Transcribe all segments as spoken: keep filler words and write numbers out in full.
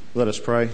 Let us pray.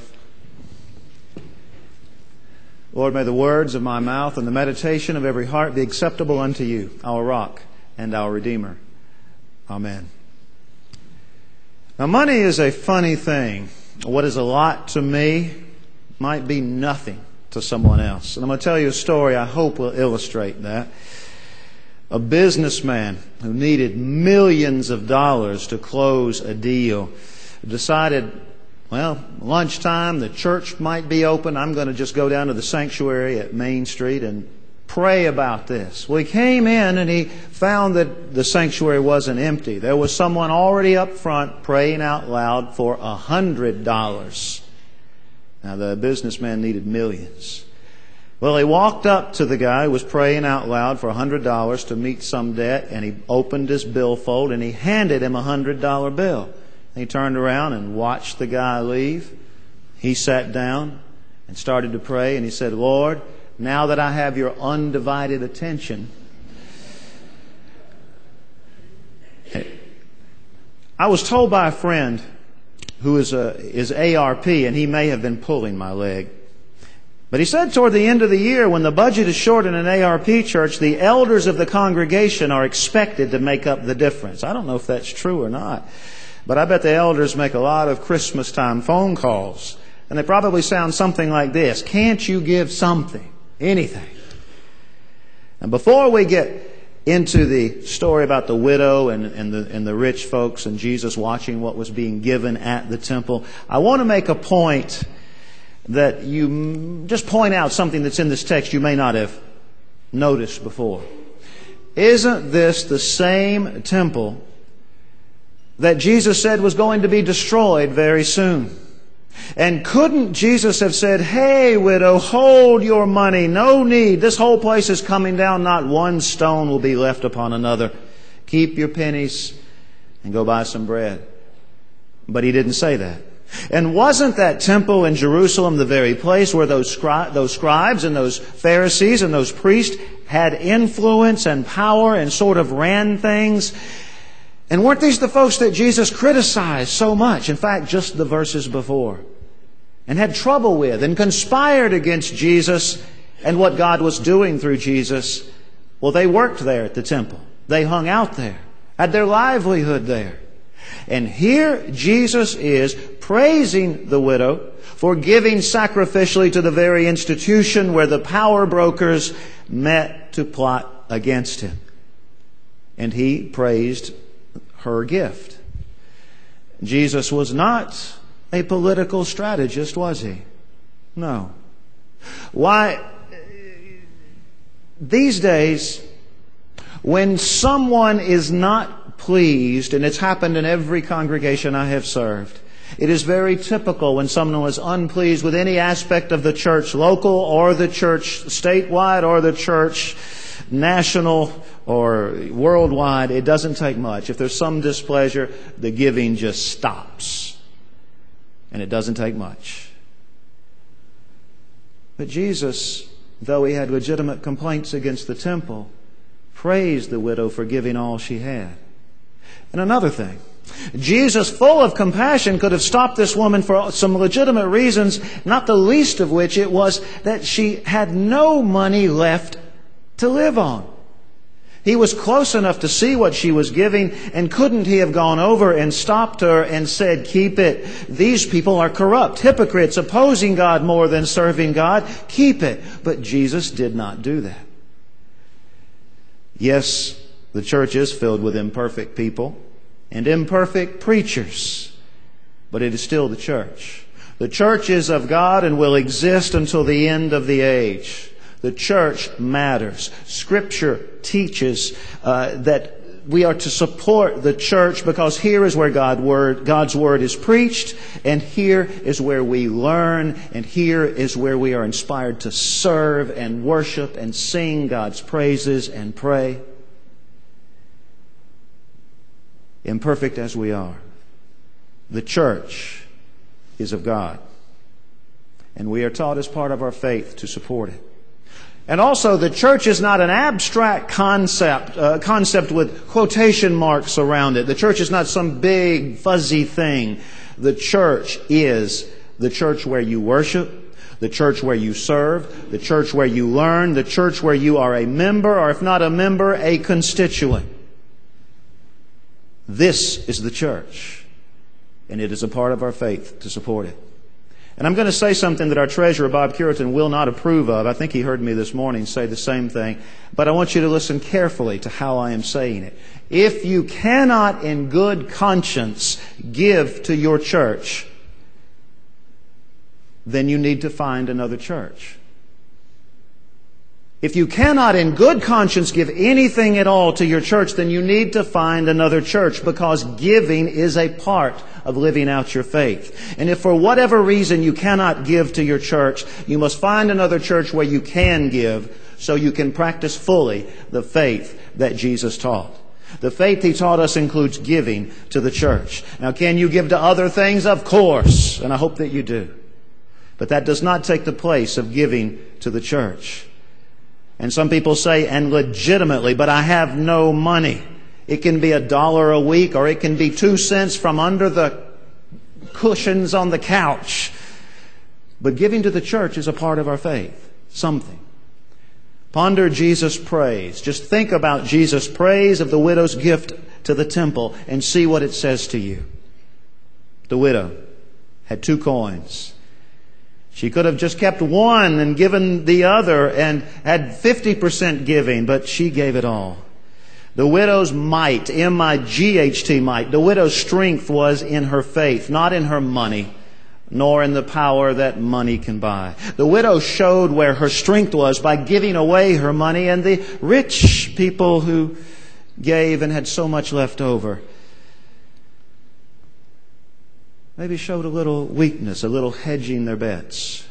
Lord, may the words of my mouth and the meditation of every heart be acceptable unto you, our rock and our Redeemer. Amen. Now, money is a funny thing. What is a lot to me might be nothing to someone else. And I'm going to tell you a story I hope will illustrate that. A businessman who needed millions of dollars to close a deal decided, well, lunchtime, the church might be open. I'm going to just go down to the sanctuary at Main Street and pray about this. Well, he came in and he found that the sanctuary wasn't empty. There was someone already up front praying out loud for a hundred dollars. Now, the businessman needed millions. Well, he walked up to the guy who was praying out loud for a hundred dollars to meet some debt, and he opened his billfold and he handed him a hundred dollar bill. He turned around and watched the guy leave. He sat down and started to pray, and he said, Lord, now that I have your undivided attention, I was told by a friend who is a, is A R P, and he may have been pulling my leg. But he said toward the end of the year, when the budget is short in an A R P church, the elders of the congregation are expected to make up the difference. I don't know if that's true or not. But I bet the elders make a lot of Christmas time phone calls. And they probably sound something like this. Can't you give something? Anything? And before we get into the story about the widow and, and, the, and the rich folks and Jesus watching what was being given at the temple, I want to make a point that you just point out something that's in this text you may not have noticed before. Isn't this the same temple that Jesus said was going to be destroyed very soon? And couldn't Jesus have said, hey, widow, hold your money, no need. This whole place is coming down. Not one stone will be left upon another. Keep your pennies and go buy some bread. But he didn't say that. And wasn't that temple in Jerusalem the very place where those, scri- those scribes and those Pharisees and those priests had influence and power and sort of ran things? And weren't these the folks that Jesus criticized so much? In fact, just the verses before. And had trouble with and conspired against Jesus and what God was doing through Jesus. Well, they worked there at the temple. They hung out there. Had their livelihood there. And here Jesus is praising the widow for giving sacrificially to the very institution where the power brokers met to plot against him. And he praised her gift. Jesus was not a political strategist, was he? No. Why, these days, when someone is not pleased, and it's happened in every congregation I have served, it is very typical when someone is unpleased with any aspect of the church, local or the church statewide or the church national or worldwide, it doesn't take much. If there's some displeasure, the giving just stops. And it doesn't take much. But Jesus, though he had legitimate complaints against the temple, praised the widow for giving all she had. And another thing, Jesus, full of compassion, could have stopped this woman for some legitimate reasons, not the least of which it was that she had no money left to live on. He was close enough to see what she was giving, and couldn't he have gone over and stopped her and said, keep it. These people are corrupt, hypocrites, opposing God more than serving God. Keep it. But Jesus did not do that. Yes, the church is filled with imperfect people and imperfect preachers, but it is still the church. The church is of God and will exist until the end of the age. The church matters. Scripture teaches uh, that we are to support the church because here is where God word, God's Word is preached, and here is where we learn, and here is where we are inspired to serve and worship and sing God's praises and pray. Imperfect as we are, the church is of God. And we are taught as part of our faith to support it. And also, the church is not an abstract concept, uh, concept with quotation marks around it. The church is not some big, fuzzy thing. The church is the church where you worship, the church where you serve, the church where you learn, the church where you are a member, or if not a member, a constituent. This is the church, and it is a part of our faith to support it. And I'm going to say something that our treasurer, Bob Curitan, will not approve of. I think he heard me this morning say the same thing. But I want you to listen carefully to how I am saying it. If you cannot in good conscience give to your church, then you need to find another church. If you cannot in good conscience give anything at all to your church, then you need to find another church, because giving is a part of living out your faith. And if for whatever reason you cannot give to your church, you must find another church where you can give, so you can practice fully the faith that Jesus taught. The faith He taught us includes giving to the church. Now, can you give to other things? Of course, and I hope that you do. But that does not take the place of giving to the church. And some people say, and legitimately, but I have no money. It can be a dollar a week, or it can be two cents from under the cushions on the couch. But giving to the church is a part of our faith. Something. Ponder Jesus' praise. Just think about Jesus' praise of the widow's gift to the temple and see what it says to you. The widow had two coins. She could have just kept one and given the other and had fifty percent giving, but she gave it all. The widow's might, M I G H T might, the widow's strength was in her faith, not in her money, nor in the power that money can buy. The widow showed where her strength was by giving away her money, and the rich people who gave and had so much left over maybe showed a little weakness, a little hedging their bets.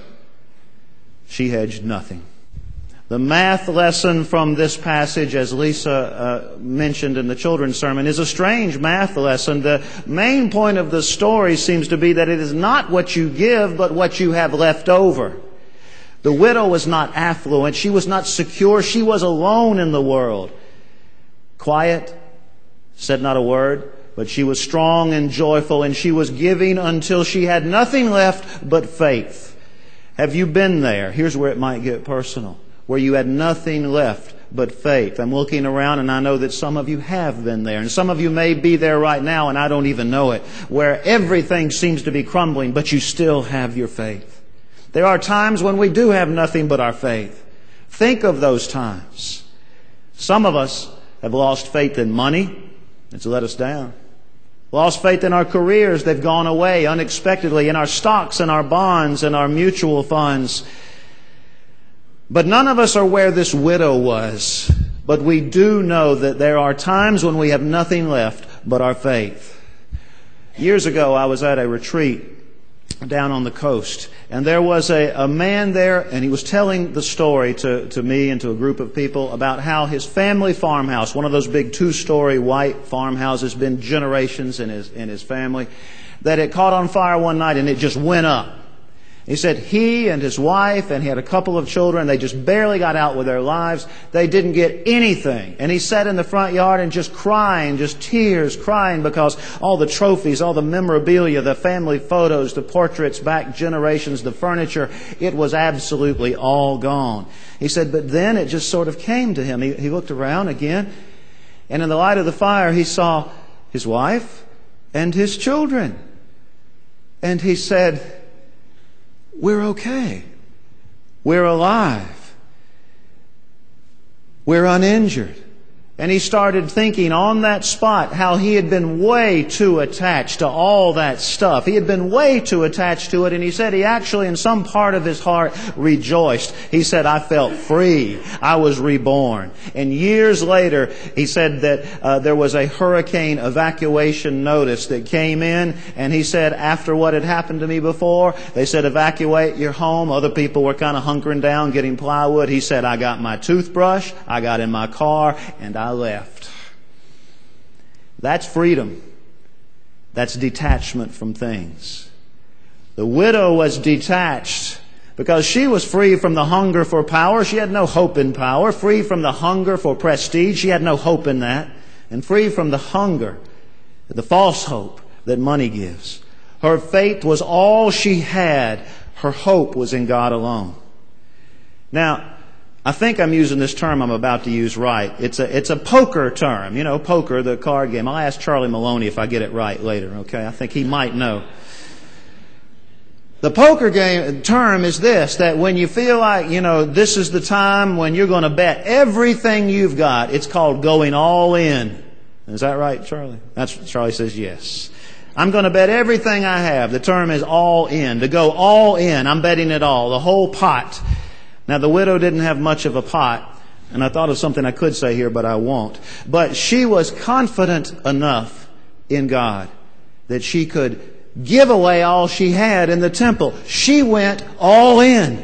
She hedged nothing. The math lesson from this passage, as Lisa uh, mentioned in the children's sermon, is a strange math lesson. The main point of the story seems to be that it is not what you give, but what you have left over. The widow was not affluent. She was not secure. She was alone in the world. Quiet, said not a word. But she was strong and joyful, and she was giving until she had nothing left but faith. Have you been there? Here's where it might get personal. Where you had nothing left but faith. I'm looking around, and I know that some of you have been there. And some of you may be there right now, and I don't even know it. Where everything seems to be crumbling, but you still have your faith. There are times when we do have nothing but our faith. Think of those times. Some of us have lost faith in money. It's let us down. Lost faith in our careers. They've gone away unexpectedly. In our stocks and our bonds and our mutual funds. But none of us are where this widow was. But we do know that there are times when we have nothing left but our faith. Years ago, I was at a retreat down on the coast. And there was a, a man there, and he was telling the story to, to me and to a group of people about how his family farmhouse, one of those big two-story white farmhouses, been generations in his, in his family, that it caught on fire one night and it just went up. He said he and his wife, and he had a couple of children, they just barely got out with their lives. They didn't get anything. And he sat in the front yard and just crying, just tears, crying because all the trophies, all the memorabilia, the family photos, the portraits back generations, the furniture, it was absolutely all gone. He said, but then it just sort of came to him. He, he looked around again, and in the light of the fire, he saw his wife and his children. And he said, we're okay. We're alive. We're uninjured. And he started thinking on that spot how he had been way too attached to all that stuff. He had been way too attached to it, and he said he actually in some part of his heart rejoiced. He said, I felt free. I was reborn. And years later, he said that uh, there was a hurricane evacuation notice that came in, and he said after what had happened to me before, they said evacuate your home. Other people were kind of hunkering down, getting plywood. He said, I got my toothbrush, I got in my car, and I I left. That's freedom. That's detachment from things. The widow was detached because she was free from the hunger for power. She had no hope in power. Free from the hunger for prestige. She had no hope in that. And free from the hunger, the false hope that money gives. Her faith was all she had. Her hope was in God alone. Now, I think I'm using this term I'm about to use right. It's a, it's a poker term. You know, poker, the card game. I'll ask Charlie Maloney if I get it right later, okay? I think he might know. The poker game term is this, that when you feel like, you know, this is the time when you're going to bet everything you've got, it's called going all in. Is that right, Charlie? That's Charlie says yes. I'm going to bet everything I have. The term is all in. To go all in. I'm betting it all. The whole pot. Now, the widow didn't have much of a pot, and I thought of something I could say here, but I won't. But she was confident enough in God that she could give away all she had in the temple. She went all in.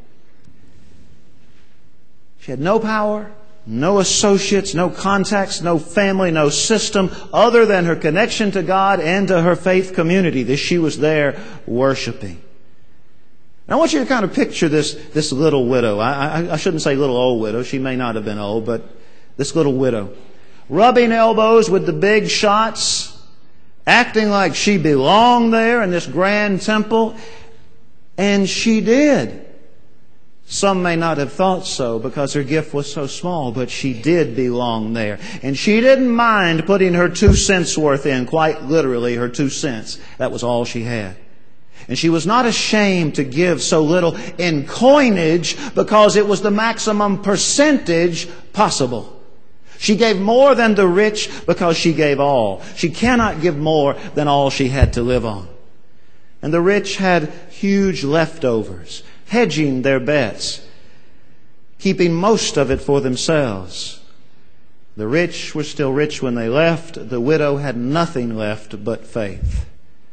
She had no power, no associates, no contacts, no family, no system other than her connection to God and to her faith community that she was there worshiping. Now I want you to kind of picture this, this little widow. I, I, I shouldn't say little old widow. She may not have been old, but this little widow. Rubbing elbows with the big shots, acting like she belonged there in this grand temple. And she did. Some may not have thought so because her gift was so small, but she did belong there. And she didn't mind putting her two cents worth in, quite literally her two cents. That was all she had. And she was not ashamed to give so little in coinage because it was the maximum percentage possible. She gave more than the rich because she gave all. She cannot give more than all she had to live on. And the rich had huge leftovers, hedging their bets, keeping most of it for themselves. The rich were still rich when they left. The widow had nothing left but faith.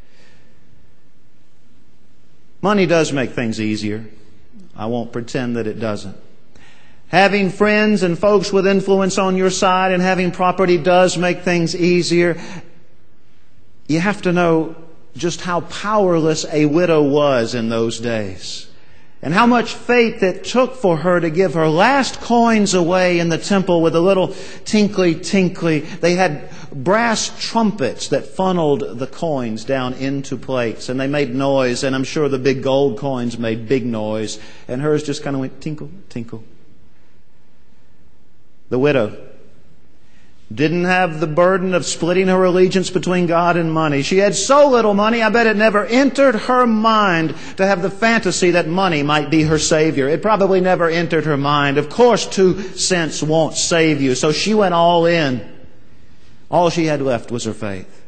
Money does make things easier. I won't pretend that it doesn't. Having friends and folks with influence on your side and having property does make things easier. You have to know just how powerless a widow was in those days. And how much faith it took for her to give her last coins away in the temple with a little tinkly, tinkly. They had brass trumpets that funneled the coins down into plates. And they made noise. And I'm sure the big gold coins made big noise. And hers just kind of went tinkle, tinkle. The widow didn't have the burden of splitting her allegiance between God and money. She had so little money, I bet it never entered her mind to have the fantasy that money might be her Savior. It probably never entered her mind. Of course, two cents won't save you. So she went all in. All she had left was her faith.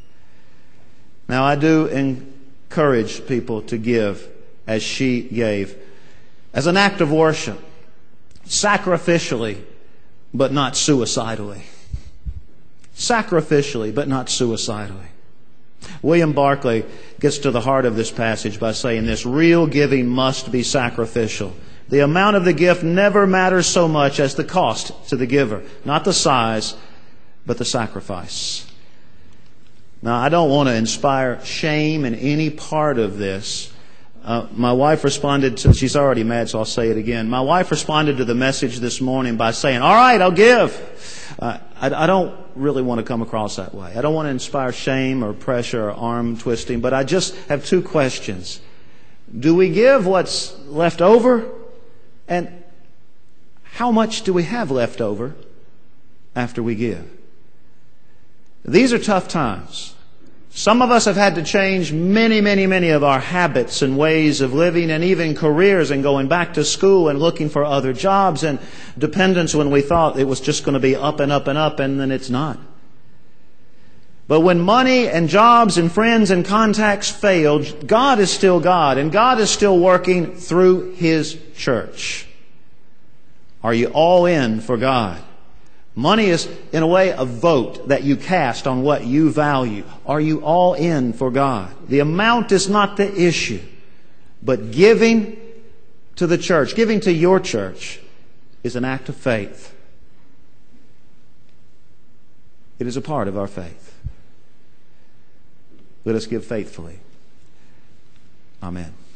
Now, I do encourage people to give as she gave, as an act of worship, sacrificially, but not suicidally. Sacrificially, but not suicidally. William Barclay gets to the heart of this passage by saying this: real giving must be sacrificial. The amount of the gift never matters so much as the cost to the giver. Not the size, but the sacrifice. Now, I don't want to inspire shame in any part of this. Uh, my wife responded to, she's already mad, so I'll say it again. My wife responded to the message this morning by saying, all right, I'll give. Uh, I, I don't really want to come across that way. I don't want to inspire shame or pressure or arm twisting, but I just have two questions. Do we give what's left over? And how much do we have left over after we give? These are tough times. Some of us have had to change many, many, many of our habits and ways of living and even careers and going back to school and looking for other jobs and dependence when we thought it was just going to be up and up and up, and then it's not. But when money and jobs and friends and contacts failed, God is still God, and God is still working through His church. Are you all in for God? Money is, in a way, a vote that you cast on what you value. Are you all in for God? The amount is not the issue. But giving to the church, giving to your church, is an act of faith. It is a part of our faith. Let us give faithfully. Amen.